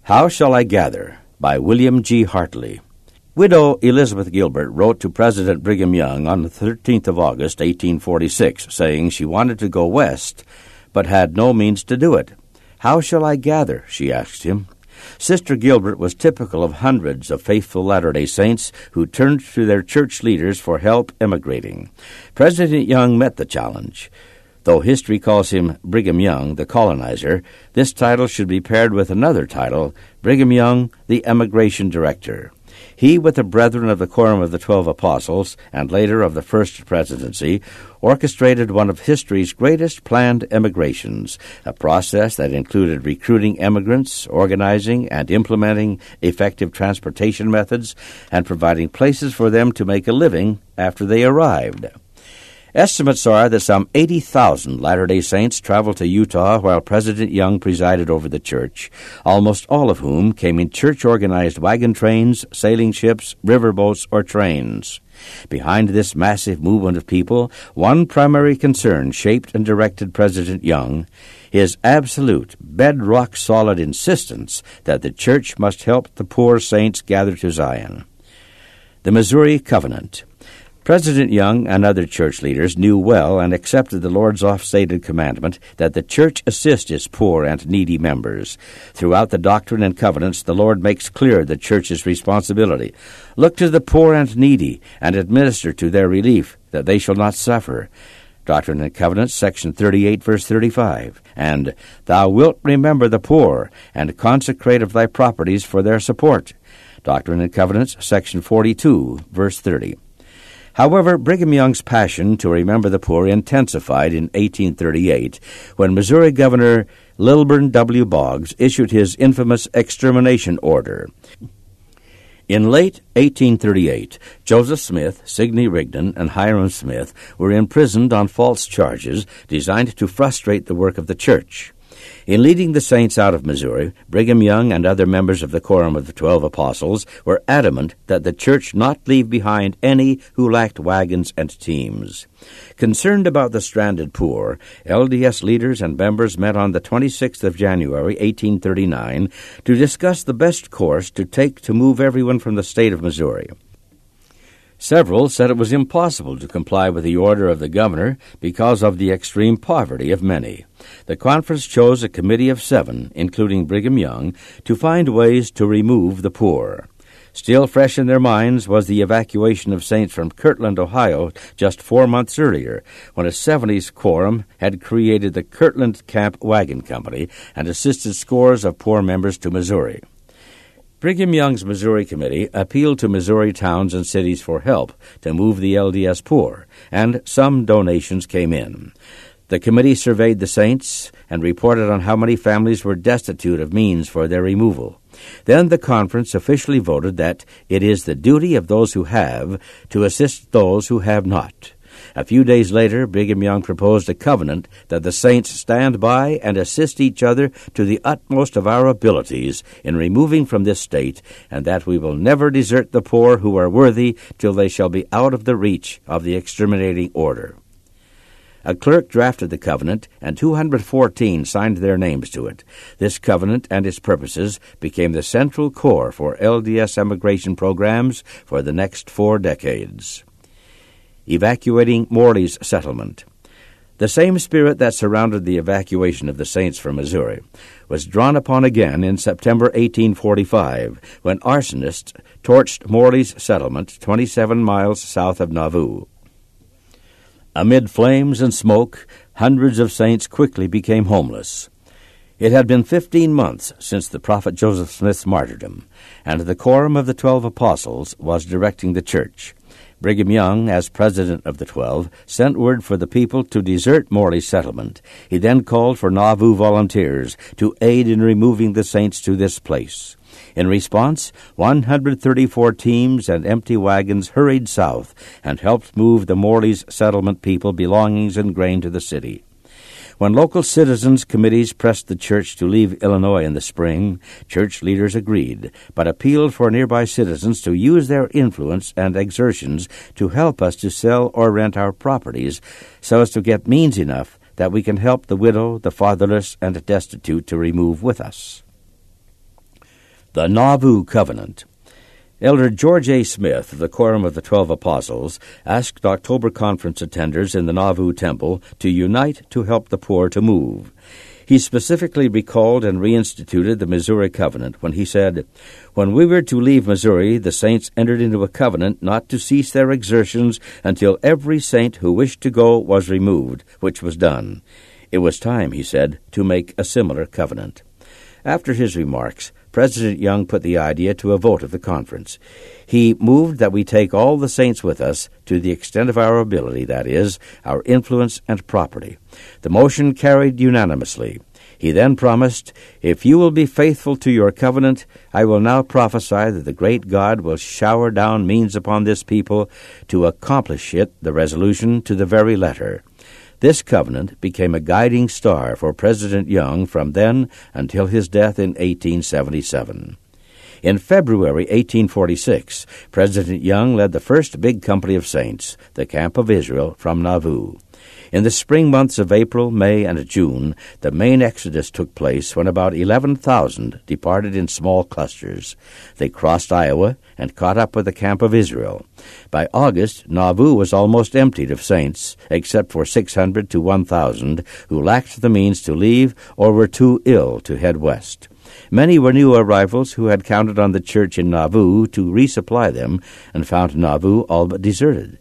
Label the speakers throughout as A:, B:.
A: How Shall I Gather? By William G. Hartley. Widow Elizabeth Gilbert wrote to President Brigham Young on the 13th of August, 1846, saying she wanted to go west, but had no means to do it. "How shall I gather?" she asked him. Sister Gilbert was typical of hundreds of faithful Latter-day Saints who turned to their church leaders for help emigrating. President Young met the challenge. Though history calls him Brigham Young, the colonizer, this title should be paired with another title, Brigham Young, the Emigration Director. He, with the brethren of the Quorum of the 12 Apostles, and later of the First Presidency, orchestrated one of history's greatest planned emigrations, a process that included recruiting emigrants, organizing and implementing effective transportation methods, and providing places for them to make a living after they arrived. Estimates are that some 80,000 Latter-day Saints traveled to Utah while President Young presided over the church, almost all of whom came in church-organized wagon trains, sailing ships, riverboats, or trains. Behind this massive movement of people, one primary concern shaped and directed President Young: his absolute, bedrock-solid insistence that the church must help the poor saints gather to Zion. The Missouri Covenant. President Young and other church leaders knew well and accepted the Lord's oft-stated commandment that the church assist its poor and needy members. Throughout the Doctrine and Covenants, the Lord makes clear the church's responsibility. Look to the poor and needy, and administer to their relief, that they shall not suffer. Doctrine and Covenants, section 38, verse 35. And thou wilt remember the poor, and consecrate of thy properties for their support. Doctrine and Covenants, section 42, verse 30. However, Brigham Young's passion to remember the poor intensified in 1838 when Missouri Governor Lilburn W. Boggs issued his infamous extermination order. In late 1838, Joseph Smith, Sidney Rigdon, and Hiram Smith were imprisoned on false charges designed to frustrate the work of the church. In leading the saints out of Missouri, Brigham Young and other members of the Quorum of the 12 Apostles were adamant that the church not leave behind any who lacked wagons and teams. Concerned about the stranded poor, LDS leaders and members met on the 26th of January, 1839, to discuss the best course to take to move everyone from the state of Missouri. Several said it was impossible to comply with the order of the governor because of the extreme poverty of many. The conference chose a committee of 7, including Brigham Young, to find ways to remove the poor. Still fresh in their minds was the evacuation of saints from Kirtland, Ohio, just 4 months earlier, when a 70s quorum had created the Kirtland Camp Wagon Company and assisted scores of poor members to Missouri. Brigham Young's Missouri Committee appealed to Missouri towns and cities for help to move the LDS poor, and some donations came in. The committee surveyed the saints and reported on how many families were destitute of means for their removal. Then the conference officially voted that it is the duty of those who have to assist those who have not. A few days later, Brigham Young proposed a covenant that the saints stand by and assist each other to the utmost of our abilities in removing from this state, and that we will never desert the poor who are worthy till they shall be out of the reach of the exterminating order. A clerk drafted the covenant, and 214 signed their names to it. This covenant and its purposes became the central core for LDS emigration programs for the next 4 decades. Evacuating Morley's settlement. The same spirit that surrounded the evacuation of the saints from Missouri was drawn upon again in September 1845, when arsonists torched Morley's settlement 27 miles south of Nauvoo. Amid flames and smoke, hundreds of saints quickly became homeless. It had been 15 months since the prophet Joseph Smith's martyrdom, and the Quorum of the 12 Apostles was directing the church. Brigham Young, as president of the 12, sent word for the people to desert Morley's settlement. He then called for Nauvoo volunteers to aid in removing the saints to this place. In response, 134 teams and empty wagons hurried south and helped move the Morley's settlement people belongings and grain to the city. When local citizens' committees pressed the church to leave Illinois in the spring, church leaders agreed, but appealed for nearby citizens to use their influence and exertions to help us to sell or rent our properties so as to get means enough that we can help the widow, the fatherless, and destitute to remove with us. The Nauvoo Covenant. Elder George A. Smith of the Quorum of the 12 Apostles asked October conference attenders in the Nauvoo Temple to unite to help the poor to move. He specifically recalled and reinstituted the Missouri Covenant when he said, "When we were to leave Missouri, the saints entered into a covenant not to cease their exertions until every saint who wished to go was removed, which was done. It was time," he said, "to make a similar covenant." After his remarks, President Young put the idea to a vote of the conference. He moved that we take all the saints with us to the extent of our ability, that is, our influence and property. The motion carried unanimously. He then promised, "If you will be faithful to your covenant, I will now prophesy that the great God will shower down means upon this people to accomplish it, the resolution, to the very letter." This covenant became a guiding star for President Young from then until his death in 1877. In February 1846, President Young led the first big company of saints, the Camp of Israel, from Nauvoo. In the spring months of April, May, and June, the main exodus took place when about 11,000 departed in small clusters. They crossed Iowa and caught up with the Camp of Israel. By August, Nauvoo was almost emptied of saints, except for 600 to 1,000 who lacked the means to leave or were too ill to head west. Many were new arrivals who had counted on the church in Nauvoo to resupply them and found Nauvoo all but deserted.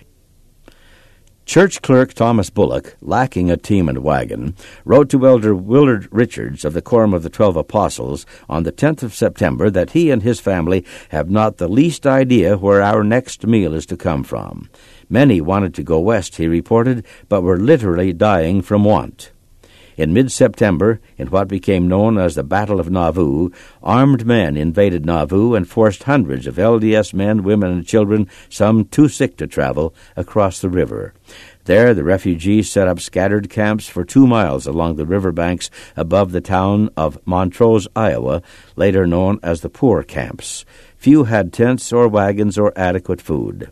A: Church clerk Thomas Bullock, lacking a team and wagon, wrote to Elder Willard Richards of the Quorum of the 12 Apostles on the 10th of September that he and his family have not the least idea where our next meal is to come from. Many wanted to go west, he reported, but were literally dying from want. In mid-September, in what became known as the Battle of Nauvoo, armed men invaded Nauvoo and forced hundreds of LDS men, women, and children, some too sick to travel, across the river. There, the refugees set up scattered camps for 2 miles along the riverbanks above the town of Montrose, Iowa, later known as the Poor Camps. Few had tents or wagons or adequate food.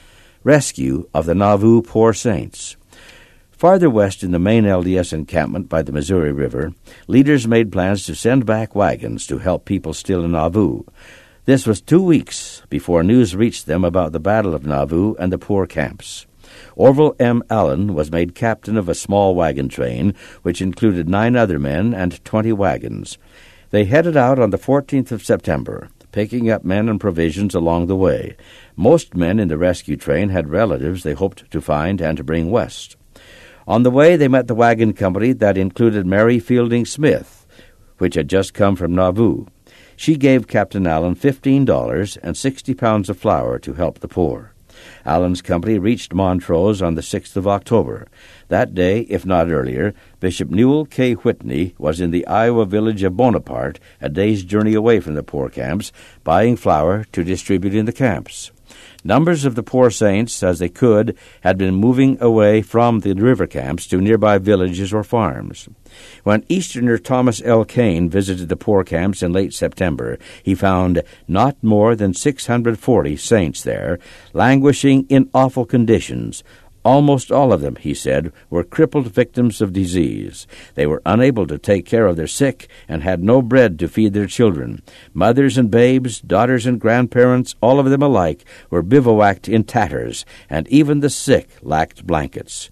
A: Rescue of the Nauvoo Poor Saints. Farther west in the main LDS encampment by the Missouri River, leaders made plans to send back wagons to help people still in Nauvoo. This was 2 weeks before news reached them about the Battle of Nauvoo and the poor camps. Orville M. Allen was made captain of a small wagon train, which included 9 other men and 20 wagons. They headed out on the 14th of September, picking up men and provisions along the way. Most men in the rescue train had relatives they hoped to find and to bring west. On the way, they met the wagon company that included Mary Fielding Smith, which had just come from Nauvoo. She gave Captain Allen $15 and 60 pounds of flour to help the poor. Allen's company reached Montrose on the 6th of October. That day, if not earlier, Bishop Newell K. Whitney was in the Iowa village of Bonaparte, a day's journey away from the poor camps, buying flour to distribute in the camps. Numbers of the poor saints, as they could, had been moving away from the river camps to nearby villages or farms. When Easterner Thomas L. Kane visited the poor camps in late September, he found not more than 640 saints there, languishing in awful conditions. Almost all of them, he said, were crippled victims of disease. They were unable to take care of their sick and had no bread to feed their children. Mothers and babes, daughters and grandparents, all of them alike, were bivouacked in tatters, and even the sick lacked blankets.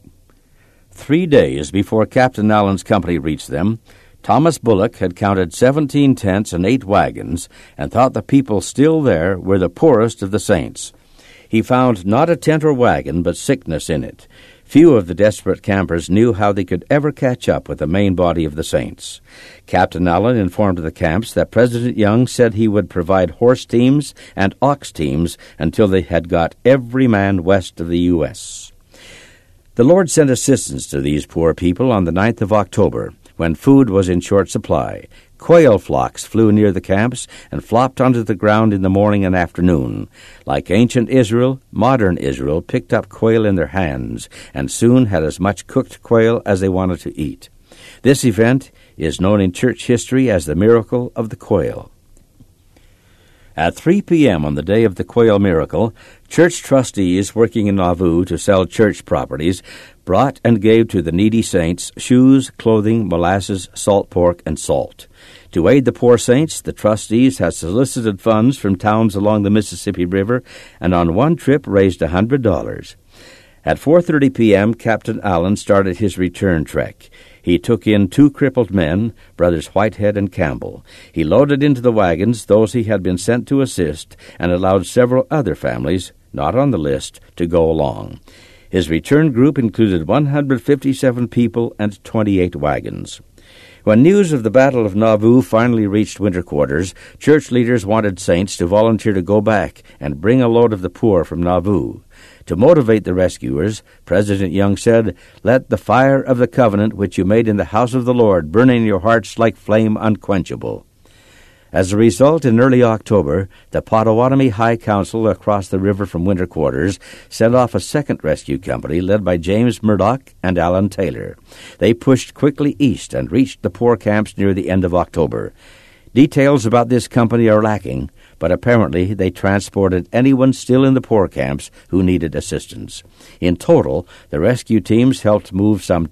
A: 3 days before Captain Allen's company reached them, Thomas Bullock had counted 17 tents and 8 wagons and thought the people still there were the poorest of the saints. He found not a tent or wagon, but sickness in it. Few of the desperate campers knew how they could ever catch up with the main body of the saints. Captain Allen informed the camps that President Young said he would provide horse teams and ox teams until they had got every man west of the U.S. The Lord sent assistance to these poor people on the 9th of October, when food was in short supply. Quail flocks flew near the camps and flopped onto the ground in the morning and afternoon. Like ancient Israel, modern Israel picked up quail in their hands and soon had as much cooked quail as they wanted to eat. This event is known in church history as the miracle of the quail. At 3 p.m. on the day of the quail miracle, church trustees working in Nauvoo to sell church properties brought and gave to the needy saints shoes, clothing, molasses, salt pork, and salt. To aid the poor saints, the trustees had solicited funds from towns along the Mississippi River and on one trip raised $100. At 4:30 p.m., Captain Allen started his return trek. He took in 2 crippled men, brothers Whitehead and Campbell. He loaded into the wagons those he had been sent to assist and allowed several other families, not on the list, to go along. His return group included 157 people and 28 wagons. When news of the Battle of Nauvoo finally reached winter quarters, church leaders wanted saints to volunteer to go back and bring a load of the poor from Nauvoo. To motivate the rescuers, President Young said, "Let the fire of the covenant which you made in the house of the Lord burn in your hearts like flame unquenchable." As a result, in early October, the Potawatomi High Council across the river from winter quarters sent off a second rescue company led by James Murdoch and Alan Taylor. They pushed quickly east and reached the poor camps near the end of October. Details about this company are lacking, but apparently they transported anyone still in the poor camps who needed assistance. In total, the rescue teams helped move some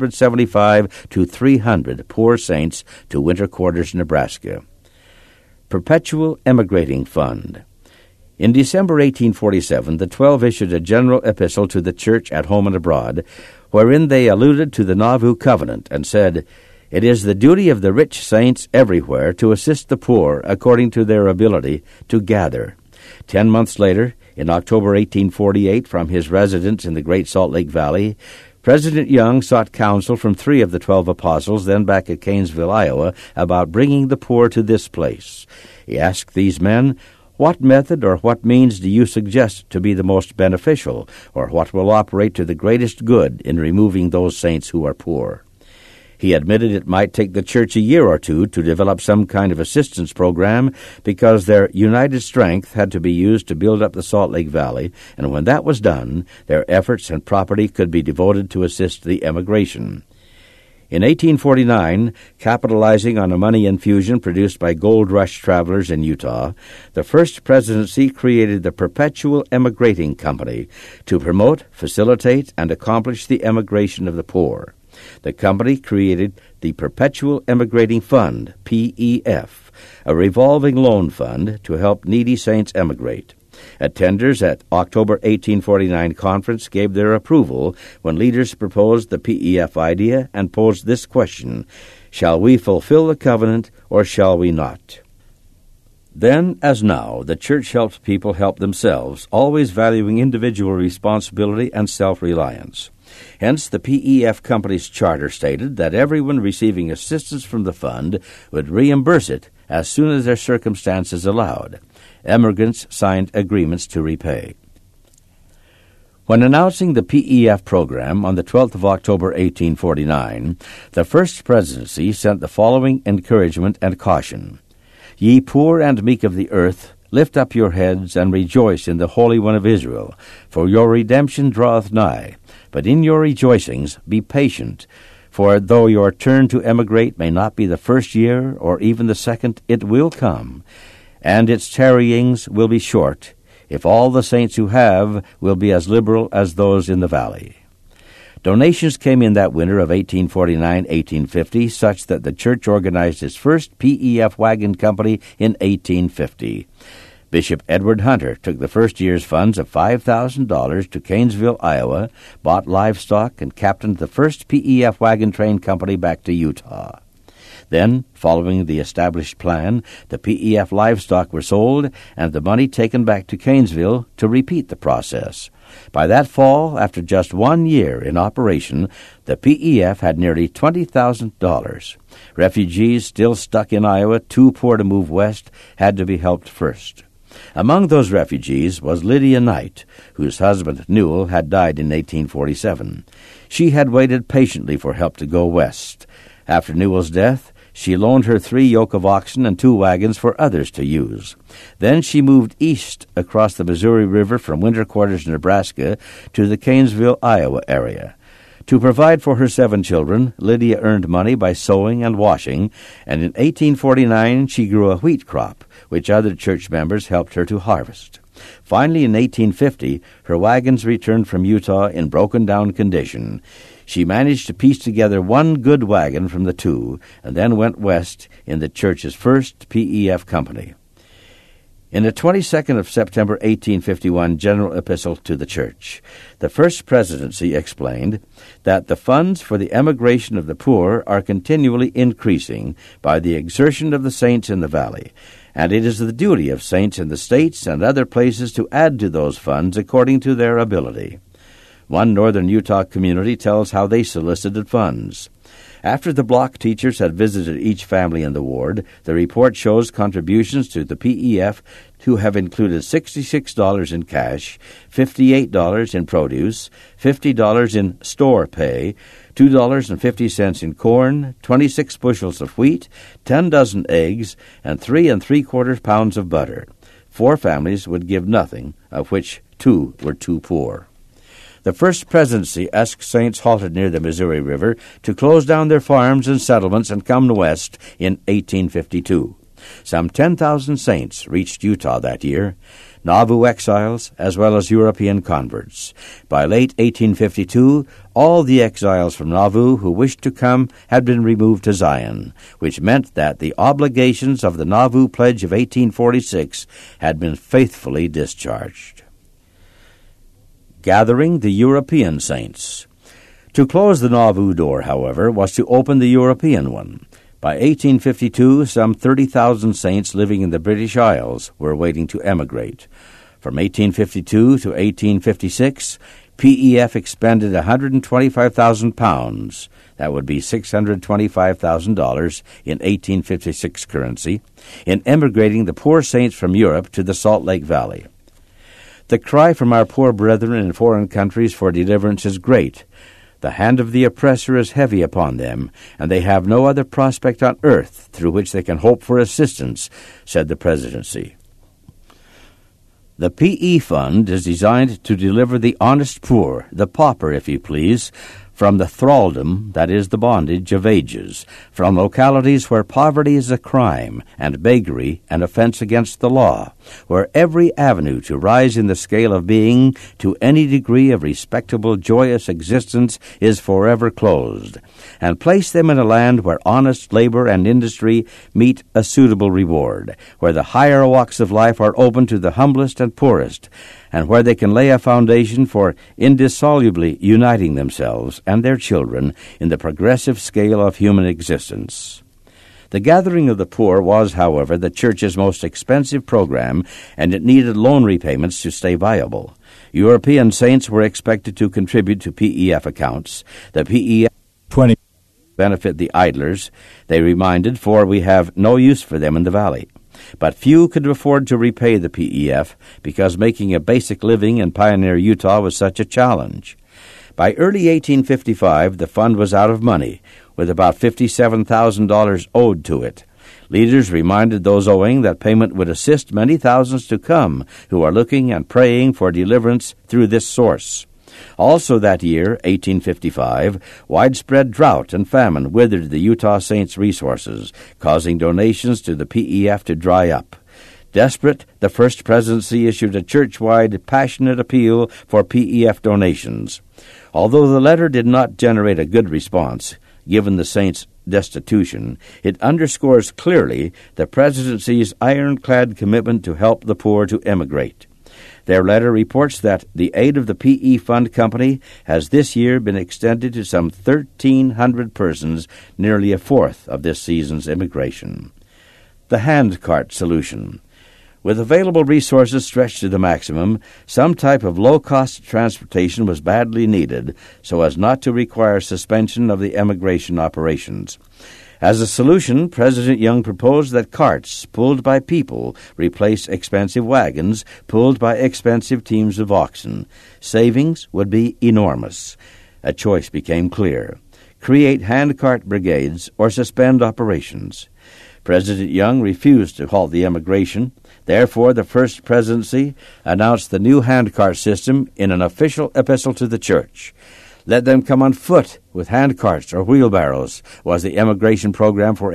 A: 275 to 300 poor saints to winter quarters, Nebraska. Perpetual Emigrating Fund. In December 1847, the 12 issued a general epistle to the church at home and abroad, wherein they alluded to the Nauvoo Covenant and said, "It is the duty of the rich saints everywhere to assist the poor according to their ability to gather." 10 months later, in October 1848, from his residence in the Great Salt Lake Valley, President Young sought counsel from 3 of the 12 apostles, then back at Canesville, Iowa, about bringing the poor to this place. He asked these men, "What method or what means do you suggest to be the most beneficial, or what will operate to the greatest good in removing those saints who are poor?" He admitted it might take the church a year or two to develop some kind of assistance program because their united strength had to be used to build up the Salt Lake Valley, and when that was done, their efforts and property could be devoted to assist the emigration. In 1849, capitalizing on a money infusion produced by gold rush travelers in Utah, the first presidency created the Perpetual Emigrating Company to promote, facilitate, and accomplish the emigration of the poor. The company created the Perpetual Emigrating Fund, PEF, a revolving loan fund to help needy saints emigrate. Attenders at October 1849 conference gave their approval when leaders proposed the PEF idea and posed this question: shall we fulfill the covenant or shall we not? Then, as now, the church helped people help themselves, always valuing individual responsibility and self-reliance. Hence, the PEF Company's charter stated that everyone receiving assistance from the fund would reimburse it as soon as their circumstances allowed. Emigrants signed agreements to repay. When announcing the PEF program on the 12th of October 1849, the First Presidency sent the following encouragement and caution: "Ye poor and meek of the earth, lift up your heads and rejoice in the Holy One of Israel, for your redemption draweth nigh. But in your rejoicings be patient, for though your turn to emigrate may not be the first year or even the second, it will come, and its tarryings will be short, if all the saints who have will be as liberal as those in the valley." Donations came in that winter of 1849-1850, such that the church organized its first PEF wagon company in 1850. Bishop Edward Hunter took the first year's funds of $5,000 to Canesville, Iowa, bought livestock, and captained the first PEF wagon train company back to Utah. Then, following the established plan, the PEF livestock were sold and the money taken back to Canesville to repeat the process. By that fall, after just 1 year in operation, the PEF had nearly $20,000. Refugees still stuck in Iowa, too poor to move west, had to be helped first. Among those refugees was Lydia Knight, whose husband, Newell, had died in 1847. She had waited patiently for help to go west. After Newell's death, she loaned her 3 yoke of oxen and 2 wagons for others to use. Then she moved east across the Missouri River from winter quarters, Nebraska, to the Canesville, Iowa area. To provide for her 7 children, Lydia earned money by sewing and washing, and in 1849 she grew a wheat crop, which other church members helped her to harvest. Finally, in 1850, her wagons returned from Utah in broken-down condition. She managed to piece together one good wagon from the two, and then went west in the church's first PEF company. In the 22nd of September 1851 General Epistle to the Church, the First Presidency explained that the funds for the emigration of the poor are continually increasing by the exertion of the saints in the valley, and it is the duty of saints in the States and other places to add to those funds according to their ability. One northern Utah community tells how they solicited funds. After the block teachers had visited each family in the ward, the report shows contributions to the PEF to have included $66 in cash, $58 in produce, $50 in store pay, $2.50 in corn, 26 bushels of wheat, 10 dozen eggs, and 3 3/4 pounds of butter. 4 families would give nothing, of which 2 were too poor. The First Presidency asked saints halted near the Missouri River to close down their farms and settlements and come west in 1852. Some 10,000 saints reached Utah that year, Nauvoo exiles as well as European converts. By late 1852, all the exiles from Nauvoo who wished to come had been removed to Zion, which meant that the obligations of the Nauvoo Pledge of 1846 had been faithfully discharged. Gathering the European saints. To close the Nauvoo door, however, was to open the European one. By 1852, some 30,000 saints living in the British Isles were waiting to emigrate. From 1852 to 1856, PEF expended £125,000, that would be $625,000 in 1856 currency, in emigrating the poor saints from Europe to the Salt Lake Valley. The cry from our poor brethren in foreign countries for deliverance is great. The hand of the oppressor is heavy upon them, and they have no other prospect on earth through which they can hope for assistance, said the Presidency. The PE Fund is designed to deliver the honest poor, the pauper, if you please, from the thraldom, that is, the bondage of ages, from localities where poverty is a crime and beggary an offense against the law, where every avenue to rise in the scale of being to any degree of respectable, joyous existence is forever closed, and place them in a land where honest labor and industry meet a suitable reward, where the higher walks of life are open to the humblest and poorest, and where they can lay a foundation for indissolubly uniting themselves and their children in the progressive scale of human existence. The gathering of the poor was, however, the Church's most expensive program, and it needed loan repayments to stay viable. European saints were expected to contribute to PEF accounts. The PEF 20 benefit the idlers, they reminded, for we have no use for them in the valley. But few could afford to repay the PEF because making a basic living in pioneer Utah was such a challenge. By early 1855, the fund was out of money, with about $57,000 owed to it. Leaders reminded those owing that payment would assist many thousands to come who are looking and praying for deliverance through this source. Also that year, 1855, widespread drought and famine withered the Utah Saints' resources, causing donations to the PEF to dry up. Desperate, the First Presidency issued a church-wide, passionate appeal for PEF donations. Although the letter did not generate a good response, given the Saints' destitution, it underscores clearly the Presidency's ironclad commitment to help the poor to emigrate. Their letter reports that the aid of the PE Fund Company has this year been extended to some 1,300 persons, nearly a fourth of this season's immigration. The handcart solution. With available resources stretched to the maximum, some type of low-cost transportation was badly needed so as not to require suspension of the emigration operations. As a solution, President Young proposed that carts pulled by people replace expensive wagons pulled by expensive teams of oxen. Savings would be enormous. A choice became clear: create handcart brigades or suspend operations. President Young refused to halt the emigration. Therefore, the First Presidency announced the new handcart system in an official epistle to the Church. Let them come on foot with handcarts or wheelbarrows was the emigration program for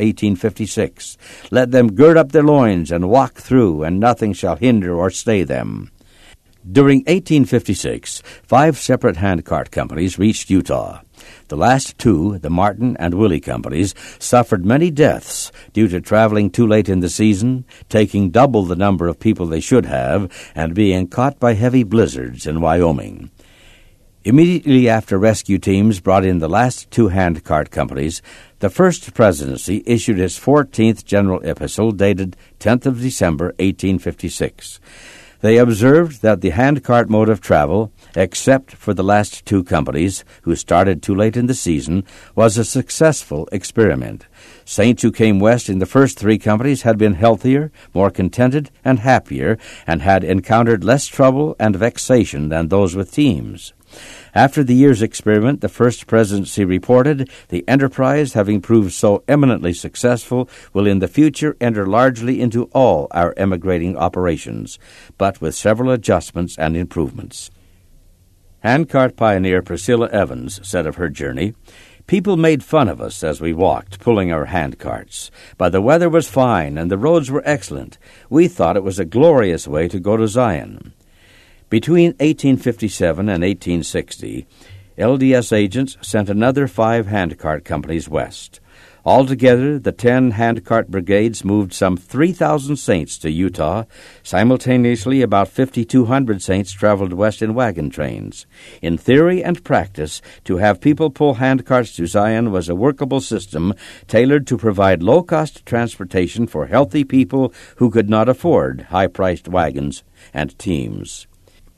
A: 1856. Let them gird up their loins and walk through, and nothing shall hinder or stay them. During 1856, 5 separate handcart companies reached Utah. The last two, the Martin and Willie companies, suffered many deaths due to traveling too late in the season, taking double the number of people they should have, and being caught by heavy blizzards in Wyoming. Immediately after rescue teams brought in the last two handcart companies, the First Presidency issued its 14th General Epistle dated 10th of December, 1856. They observed that the handcart mode of travel, except for the last two companies, who started too late in the season, was a successful experiment. Saints who came west in the first three companies had been healthier, more contented, and happier, and had encountered less trouble and vexation than those with teams. After the year's experiment, the First Presidency reported, the enterprise, having proved so eminently successful, will in the future enter largely into all our emigrating operations, but with several adjustments and improvements. Handcart pioneer Priscilla Evans said of her journey, "People made fun of us as we walked, pulling our handcarts. But the weather was fine and the roads were excellent. We thought it was a glorious way to go to Zion." Between 1857 and 1860, LDS agents sent another 5 handcart companies west. Altogether, the 10 handcart brigades moved some 3,000 saints to Utah. Simultaneously, about 5,200 saints traveled west in wagon trains. In theory and practice, to have people pull handcarts to Zion was a workable system tailored to provide low-cost transportation for healthy people who could not afford high-priced wagons and teams.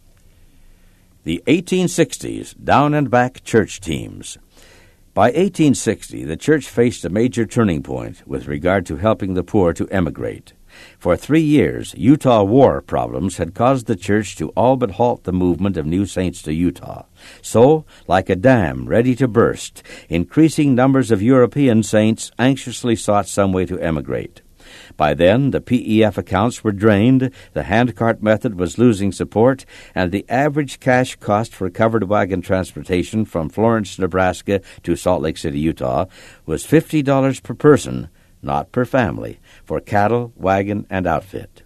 A: The 1860s Down and Back Church Teams. By 1860, the church faced a major turning point with regard to helping the poor to emigrate. For 3 years, Utah war problems had caused the church to all but halt the movement of new saints to Utah. So, like a dam ready to burst, increasing numbers of European saints anxiously sought some way to emigrate. By then, the PEF accounts were drained, the handcart method was losing support, and the average cash cost for covered wagon transportation from Florence, Nebraska to Salt Lake City, Utah, was $50 per person, not per family, for cattle, wagon, and outfit.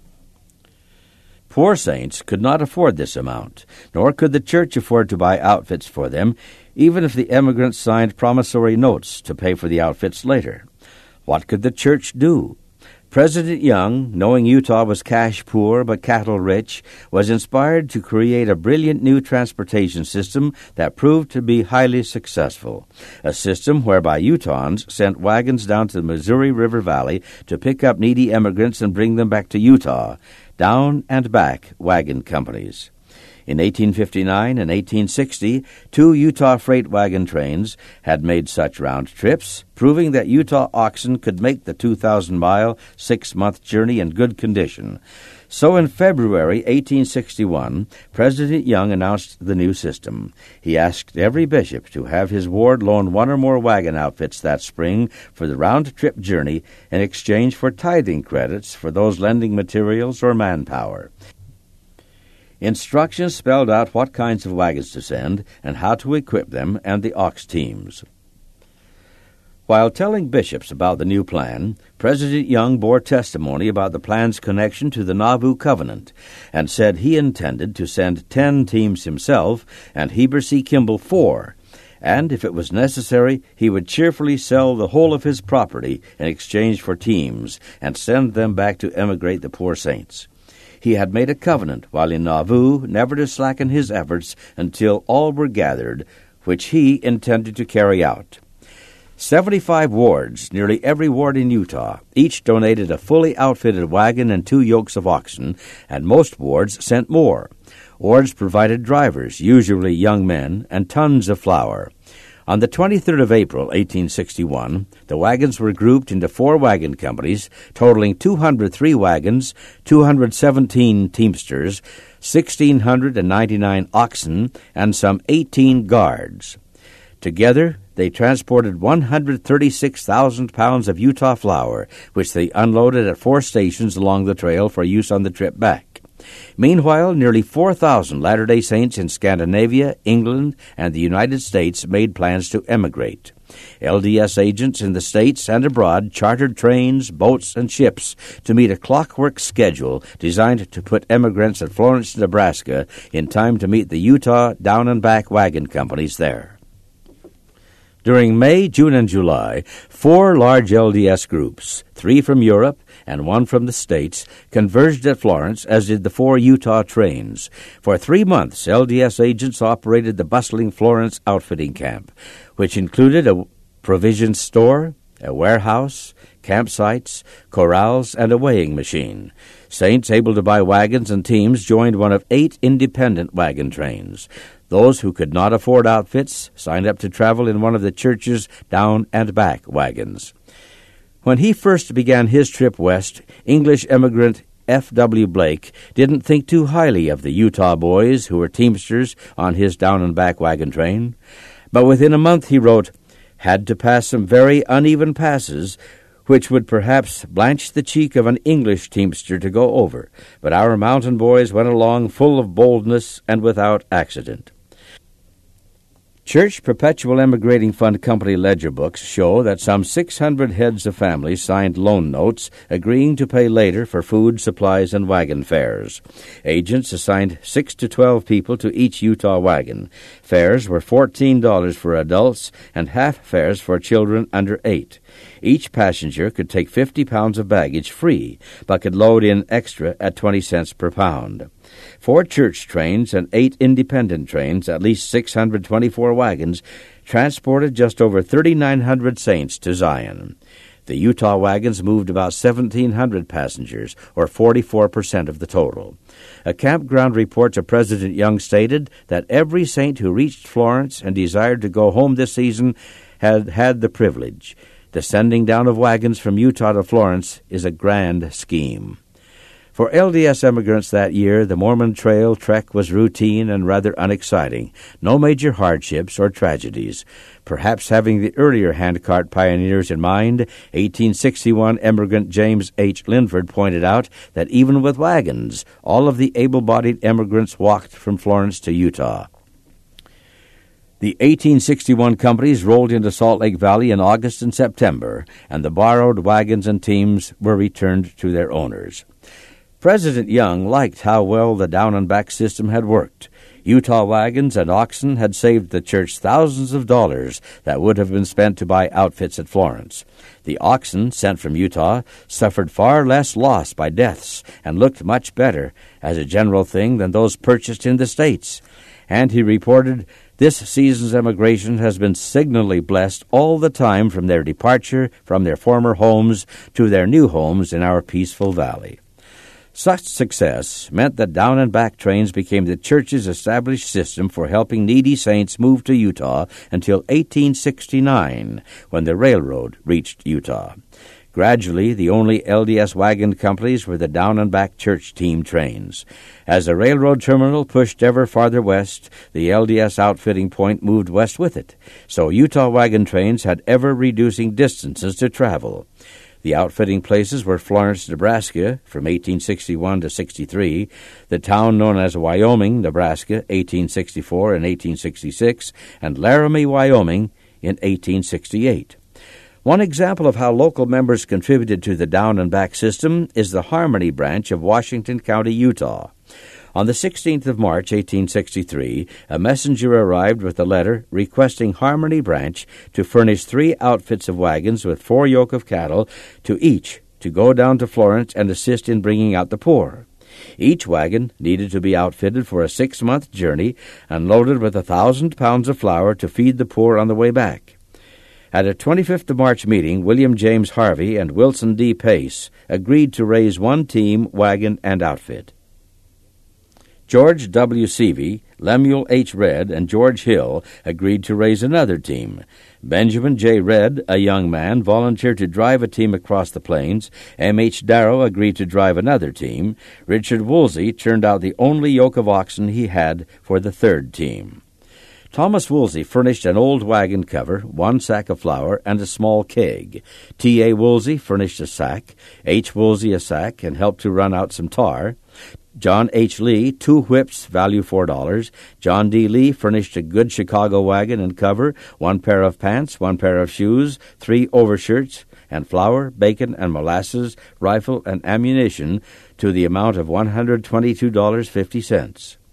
A: Poor saints could not afford this amount, nor could the church afford to buy outfits for them, even if the emigrants signed promissory notes to pay for the outfits later. What could the church do? President Young, knowing Utah was cash poor but cattle rich, was inspired to create a brilliant new transportation system that proved to be highly successful. A system whereby Utahns sent wagons down to the Missouri River Valley to pick up needy immigrants and bring them back to Utah. Down and Back Wagon Companies. In 1859 and 1860, 2 Utah freight wagon trains had made such round trips, proving that Utah oxen could make the 2,000-mile, 6-month journey in good condition. So in February 1861, President Young announced the new system. He asked every bishop to have his ward loan 1 or more wagon outfits that spring for the round-trip journey in exchange for tithing credits for those lending materials or manpower. Instructions spelled out what kinds of wagons to send and how to equip them and the ox teams. While telling bishops about the new plan, President Young bore testimony about the plan's connection to the Nauvoo Covenant and said he intended to send 10 teams himself and Heber C. Kimball 4, and if it was necessary, he would cheerfully sell the whole of his property in exchange for teams and send them back to emigrate the poor saints. He had made a covenant while in Nauvoo never to slacken his efforts until all were gathered, which he intended to carry out. 75 wards, nearly every ward in Utah, each donated a fully outfitted wagon and 2 yokes of oxen, and most wards sent more. Wards provided drivers, usually young men, and tons of flour. On the 23rd of April, 1861, the wagons were grouped into 4 wagon companies, totaling 203 wagons, 217 teamsters, 1,699 oxen, and some 18 guards. Together, they transported 136,000 pounds of Utah flour, which they unloaded at 4 stations along the trail for use on the trip back. Meanwhile, nearly 4,000 Latter-day Saints in Scandinavia, England, and the United States made plans to emigrate. LDS agents in the States and abroad chartered trains, boats, and ships to meet a clockwork schedule designed to put emigrants at Florence, Nebraska in time to meet the Utah Down and Back wagon companies there. During May, June, and July, 4 large LDS groups, 3 from Europe and 1 from the States, converged at Florence, as did the 4 Utah trains. For 3 months, LDS agents operated the bustling Florence outfitting camp, which included a provisions store, a warehouse, campsites, corrals, and a weighing machine. Saints able to buy wagons and teams joined one of 8 independent wagon trains. Those who could not afford outfits signed up to travel in one of the church's down and back wagons. When he first began his trip west, English immigrant F.W. Blake didn't think too highly of the Utah boys who were teamsters on his down and back wagon train. But within a month, he wrote, "Had to pass some very uneven passes, which would perhaps blanch the cheek of an English teamster to go over, but our mountain boys went along full of boldness and without accident." Church Perpetual Emigrating Fund Company ledger books show that some 600 heads of families signed loan notes agreeing to pay later for food, supplies, and wagon fares. Agents assigned 6 to 12 people to each Utah wagon. Fares were $14 for adults and half fares for children under 8. Each passenger could take 50 pounds of baggage free, but could load in extra at 20 cents per pound. 4 church trains and 8 independent trains, at least 624 wagons, transported just over 3,900 saints to Zion. The Utah wagons moved about 1,700 passengers, or 44% of the total. A campground report to President Young stated that every saint who reached Florence and desired to go home this season had had the privilege. The sending down of wagons from Utah to Florence is a grand scheme. For LDS immigrants that year, the Mormon Trail trek was routine and rather unexciting. No major hardships or tragedies. Perhaps having the earlier handcart pioneers in mind, 1861 immigrant James H. Linford pointed out that even with wagons, all of the able-bodied immigrants walked from Florence to Utah. The 1861 companies rolled into Salt Lake Valley in August and September, and the borrowed wagons and teams were returned to their owners. President Young liked how well the down-and-back system had worked. Utah wagons and oxen had saved the church thousands of dollars that would have been spent to buy outfits at Florence. The oxen sent from Utah suffered far less loss by deaths and looked much better, as a general thing, than those purchased in the States. And he reported, "This season's emigration has been signally blessed all the time from their departure from their former homes to their new homes in our peaceful valley." Such success meant that down-and-back trains became the church's established system for helping needy saints move to Utah until 1869, when the railroad reached Utah. Gradually, the only LDS wagon companies were the down-and-back church team trains. As the railroad terminal pushed ever farther west, the LDS outfitting point moved west with it, so Utah wagon trains had ever-reducing distances to travel. The outfitting places were Florence, Nebraska, from 1861 to 63, the town known as Wyoming, Nebraska, 1864 and 1866, and Laramie, Wyoming, in 1868. One example of how local members contributed to the down-and-back system is the Harmony branch of Washington County, Utah. On the 16th of March, 1863, a messenger arrived with a letter requesting Harmony Branch to furnish 3 outfits of wagons with 4 yoke of cattle to each to go down to Florence and assist in bringing out the poor. Each wagon needed to be outfitted for a 6-month journey and loaded with 1,000 pounds of flour to feed the poor on the way back. At a 25th of March meeting, William James Harvey and Wilson D. Pace agreed to raise 1 team, wagon, and outfit. George W. Seavey, Lemuel H. Redd, and George Hill agreed to raise another team. Benjamin J. Redd, a young man, volunteered to drive a team across the plains. M. H. Darrow agreed to drive another team. Richard Woolsey turned out the only yoke of oxen he had for the 3rd team. Thomas Woolsey furnished an old wagon cover, 1 sack of flour, and a small keg. T. A. Woolsey furnished a sack, H. Woolsey a sack, and helped to run out some tar. John H. Lee, 2 whips, value $4. John D. Lee furnished a good Chicago wagon and cover, 1 pair of pants, 1 pair of shoes, 3 overshirts, and flour, bacon, and molasses, rifle, and ammunition to the amount of $122.50.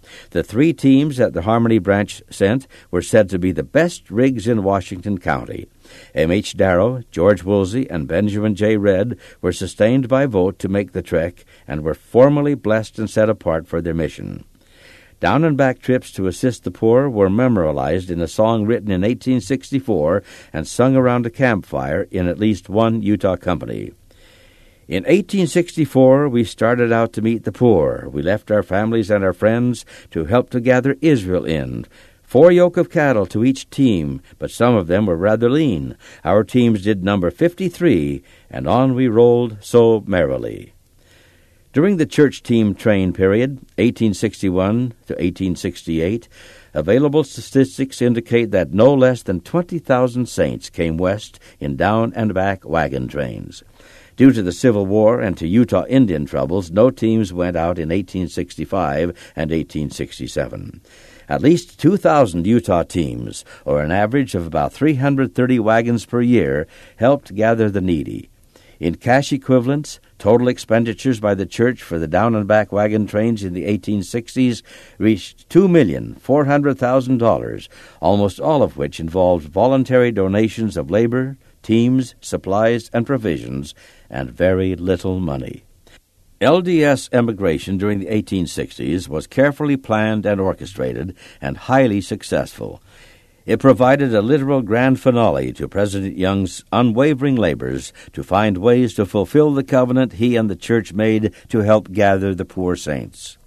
A: The 3 teams that the Harmony branch sent were said to be the best rigs in Washington County. M.H. Darrow, George Woolsey, and Benjamin J. Redd were sustained by vote to make the trek and were formally blessed and set apart for their mission. Down and back trips to assist the poor were memorialized in a song written in 1864 and sung around a campfire in at least one Utah company. In 1864, we started out to meet the poor. We left our families and our friends to help to gather Israel in. 4 yoke of cattle to each team, but some of them were rather lean. Our teams did number 53, and on we rolled so merrily. During the church team train period, 1861 to 1868, available statistics indicate that no less than 20,000 saints came west in down and back wagon trains. Due to the Civil War and to Utah Indian troubles, no teams went out in 1865 and 1867. At least 2,000 Utah teams, or an average of about 330 wagons per year, helped gather the needy. In cash equivalents, total expenditures by the church for the down-and-back wagon trains in the 1860s reached $2,400,000, almost all of which involved voluntary donations of labor, teams, supplies, and provisions, and very little money. LDS emigration during the 1860s was carefully planned and orchestrated and highly successful. It provided a literal grand finale to President Young's unwavering labors to find ways to fulfill the covenant he and the church made to help gather the poor saints.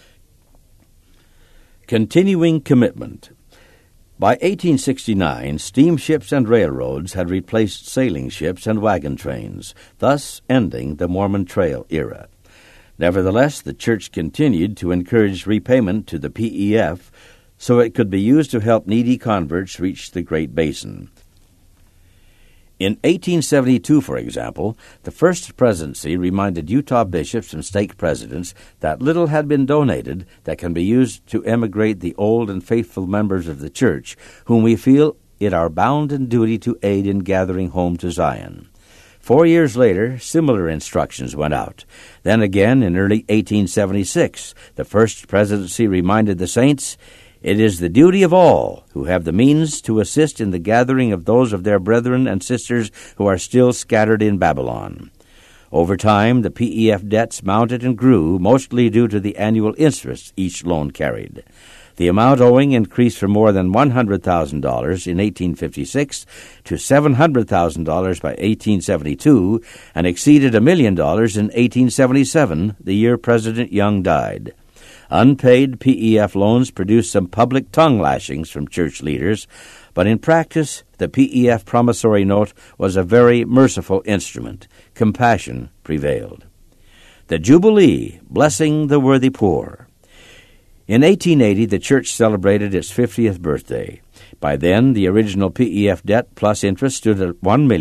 A: Continuing commitment. By 1869, steamships and railroads had replaced sailing ships and wagon trains, thus ending the Mormon Trail era. Nevertheless, the church continued to encourage repayment to the PEF so it could be used to help needy converts reach the Great Basin. In 1872, for example, the First Presidency reminded Utah bishops and stake presidents that little had been donated that can be used to emigrate the old and faithful members of the church, whom we feel it our bounden duty to aid in gathering home to Zion. 4 years later, similar instructions went out. Then again, in early 1876, the First Presidency reminded the saints, "It is the duty of all who have the means to assist in the gathering of those of their brethren and sisters who are still scattered in Babylon." Over time, the PEF debts mounted and grew, mostly due to the annual interest each loan carried. The amount owing increased from more than $100,000 in 1856 to $700,000 by 1872 and exceeded $1 million in 1877, the year President Young died. Unpaid PEF loans produced some public tongue lashings from church leaders, but in practice, the PEF promissory note was a very merciful instrument. Compassion prevailed. The Jubilee, blessing the worthy poor. In 1880, the church celebrated its 50th birthday. By then, the original PEF debt plus interest stood at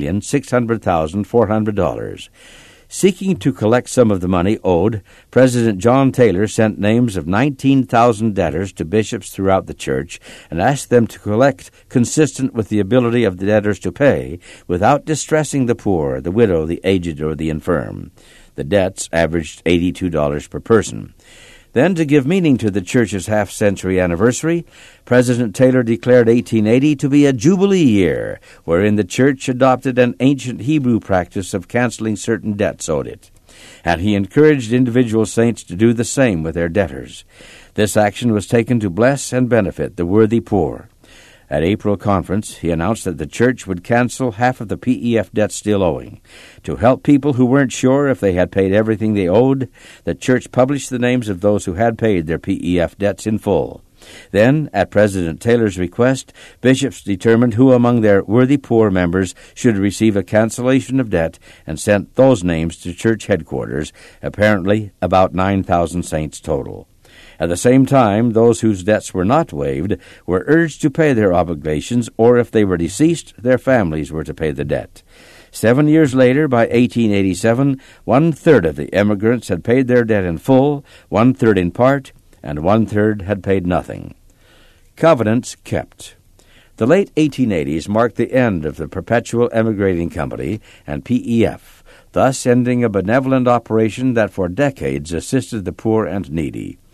A: $1,600,400. Seeking to collect some of the money owed, President John Taylor sent names of 19,000 debtors to bishops throughout the church and asked them to collect consistent with the ability of the debtors to pay without distressing the poor, the widow, the aged, or the infirm. The debts averaged $82 per person. Then, to give meaning to the church's half-century anniversary, President Taylor declared 1880 to be a Jubilee year, wherein the church adopted an ancient Hebrew practice of canceling certain debts owed it. And he encouraged individual saints to do the same with their debtors. This action was taken to bless and benefit the worthy poor. At April conference, he announced that the church would cancel half of the PEF debt still owing. To help people who weren't sure if they had paid everything they owed, the church published the names of those who had paid their PEF debts in full. Then, at President Taylor's request, bishops determined who among their worthy poor members should receive a cancellation of debt and sent those names to church headquarters, apparently about 9,000 saints total. At the same time, those whose debts were not waived were urged to pay their obligations, or if they were deceased, their families were to pay the debt. 7 years later, by 1887, 1/3 of the emigrants had paid their debt in full, 1/3 in part, and 1/3 had paid nothing. Covenants kept. The late 1880s marked the end of the Perpetual Emigrating Company and PEF, thus ending a benevolent operation that for decades assisted the poor and needy.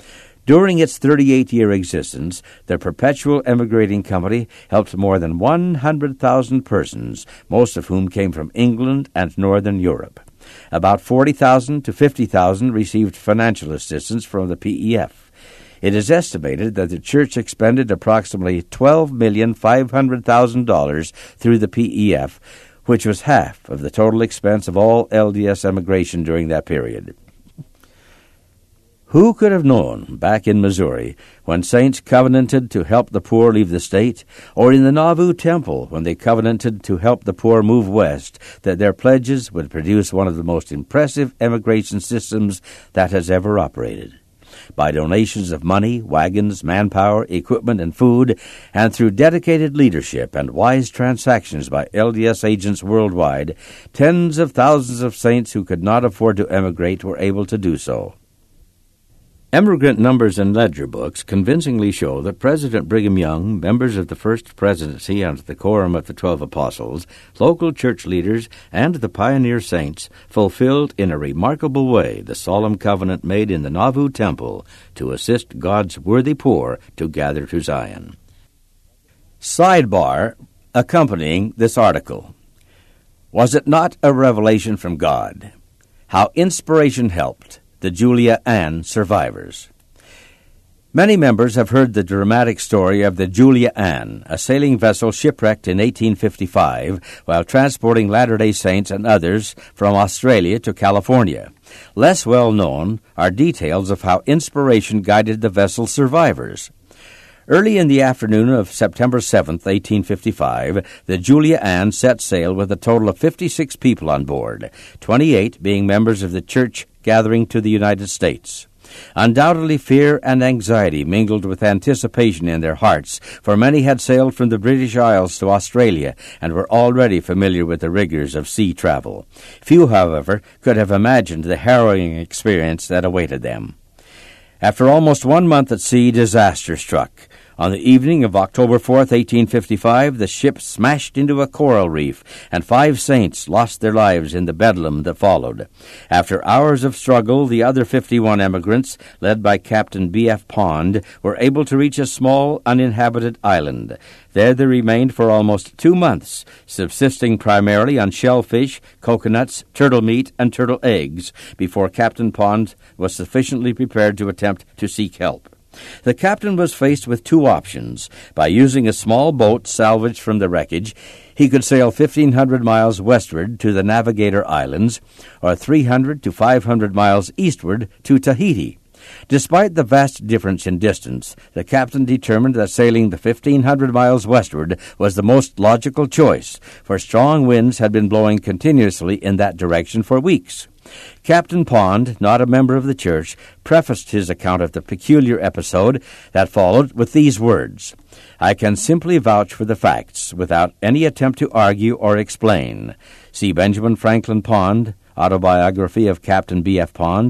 A: During its 38-year existence, the Perpetual Emigrating Company helped more than 100,000 persons, most of whom came from England and Northern Europe. About 40,000 to 50,000 received financial assistance from the PEF. It is estimated that the church expended approximately $12,500,000 through the PEF, which was half of the total expense of all LDS emigration during that period. Who could have known, back in Missouri, when saints covenanted to help the poor leave the state, or in the Nauvoo Temple when they covenanted to help the poor move west, that their pledges would produce one of the most impressive emigration systems that has ever operated? By donations of money, wagons, manpower, equipment, and food, and through dedicated leadership and wise transactions by LDS agents worldwide, tens of thousands of saints who could not afford to emigrate were able to do so. Emigrant numbers and ledger books convincingly show that President Brigham Young, members of the First Presidency and the Quorum of the 12 Apostles, local church leaders, and the pioneer saints fulfilled in a remarkable way the solemn covenant made in the Nauvoo Temple to assist God's worthy poor to gather to Zion. Sidebar accompanying this article. Was it not a revelation from God? How inspiration helped the Julia Ann survivors. Many members have heard the dramatic story of the Julia Ann, a sailing vessel shipwrecked in 1855 while transporting Latter-day Saints and others from Australia to California. Less well known are details of how inspiration guided the vessel's survivors. Early in the afternoon of September 7, 1855, the Julia Ann set sail with a total of 56 people on board, 28 being members of the church gathering to the United States. Undoubtedly fear and anxiety mingled with anticipation in their hearts, for many had sailed from the British Isles to Australia and were already familiar with the rigors of sea travel. Few, however, could have imagined the harrowing experience that awaited them. After almost 1 month at sea, disaster struck. On the evening of October 4, 1855, the ship smashed into a coral reef, and 5 saints lost their lives in the bedlam that followed. After hours of struggle, the other 51 emigrants, led by Captain B.F. Pond, were able to reach a small, uninhabited island. There they remained for almost 2 months, subsisting primarily on shellfish, coconuts, turtle meat, and turtle eggs, before Captain Pond was sufficiently prepared to attempt to seek help. The captain was faced with 2 options. By using a small boat salvaged from the wreckage, he could sail 1,500 miles westward to the Navigator Islands, or 300 to 500 miles eastward to Tahiti. Despite the vast difference in distance, the captain determined that sailing the 1,500 miles westward was the most logical choice, for strong winds had been blowing continuously in that direction for weeks. Captain Pond, not a member of the church, prefaced his account of the peculiar episode that followed with these words: "I can simply vouch for the facts without any attempt to argue or explain." See Benjamin Franklin Pond, Autobiography of Captain B.F. Pond,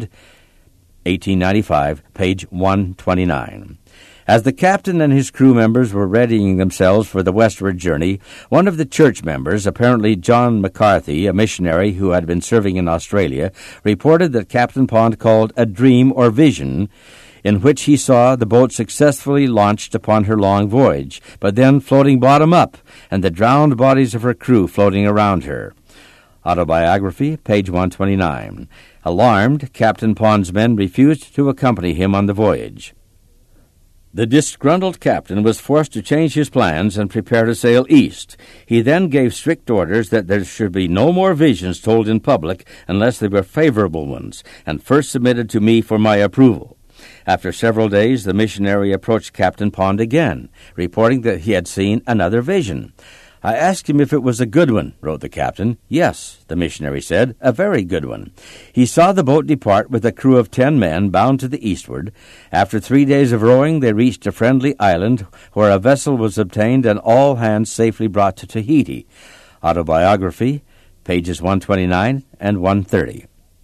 A: 1895, page 129. As the captain and his crew members were readying themselves for the westward journey, one of the church members, apparently John McCarthy, a missionary who had been serving in Australia, reported that Captain Pond called a dream or vision, in which he saw the boat successfully launched upon her long voyage, but then floating bottom up, and the drowned bodies of her crew floating around her. Autobiography, page 129. Alarmed, Captain Pond's men refused to accompany him on the voyage. The disgruntled captain was forced to change his plans and prepare to sail east. He then gave strict orders that there should be no more visions told in public unless they were favorable ones, and first submitted to me for my approval. After several days, the missionary approached Captain Pond again, reporting that he had seen another vision. "I asked him if it was a good one," wrote the captain. "Yes," the missionary said, "a very good one." He saw the boat depart with a crew of 10 men bound to the eastward. After 3 days of rowing, they reached a friendly island where a vessel was obtained and all hands safely brought to Tahiti. Autobiography, pages 129 and 130.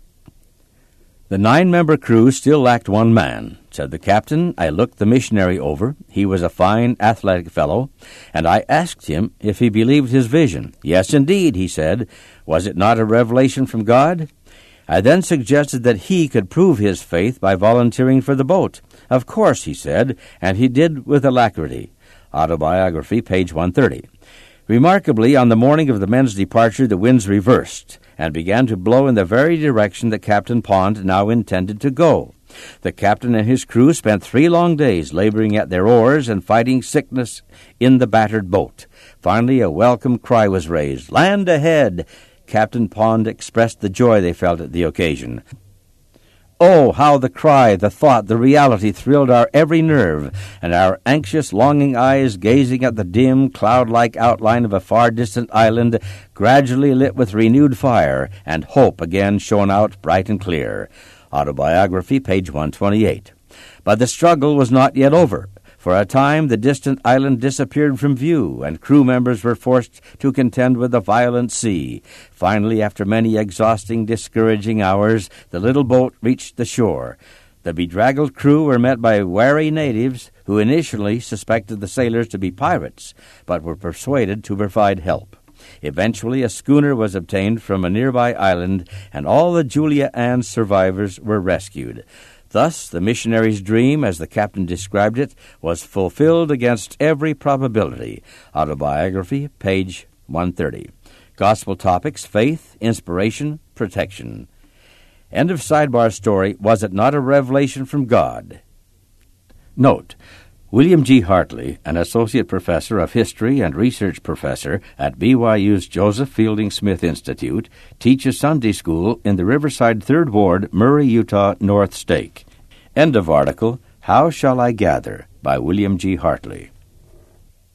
A: The 9-member crew still lacked 1 man. Said the captain, "I looked the missionary over. He was a fine, athletic fellow, and I asked him if he believed his vision. 'Yes, indeed,' he said. 'Was it not a revelation from God?' I then suggested that he could prove his faith by volunteering for the boat. Of course, he said, and he did with alacrity. Autobiography, page 130. Remarkably, on the morning of the men's departure, the winds reversed and began to blow in the very direction that Captain Pond now intended to go. The captain and his crew spent 3 long days laboring at their oars and fighting sickness in the battered boat. Finally, a welcome cry was raised, "Land ahead!" Captain Pond expressed the joy they felt at the occasion. Oh, how the cry, the thought, the reality thrilled our every nerve, and our anxious, longing eyes, gazing at the dim, cloud-like outline of a far-distant island, gradually lit with renewed fire, and hope again shone out bright and clear. Autobiography, page 128. But the struggle was not yet over. For a time the distant island disappeared from view, and crew members were forced to contend with a violent sea. Finally, after many exhausting, discouraging hours, the little boat reached the shore. The bedraggled crew were met by wary natives who initially suspected the sailors to be pirates, but were persuaded to provide help. Eventually, a schooner was obtained from a nearby island, and all the Julia Ann survivors were rescued. Thus, the missionary's dream, as the captain described it, was fulfilled against every probability. Autobiography, page 130. Gospel topics: faith, inspiration, protection. End of sidebar story. Was it not a revelation from God? Note: William G. Hartley, an associate professor of history and research professor at BYU's Joseph Fielding Smith Institute, teaches Sunday school in the Riverside 3rd Ward, Murray, Utah, North Stake. End of article, How Shall I Gather, by William G. Hartley.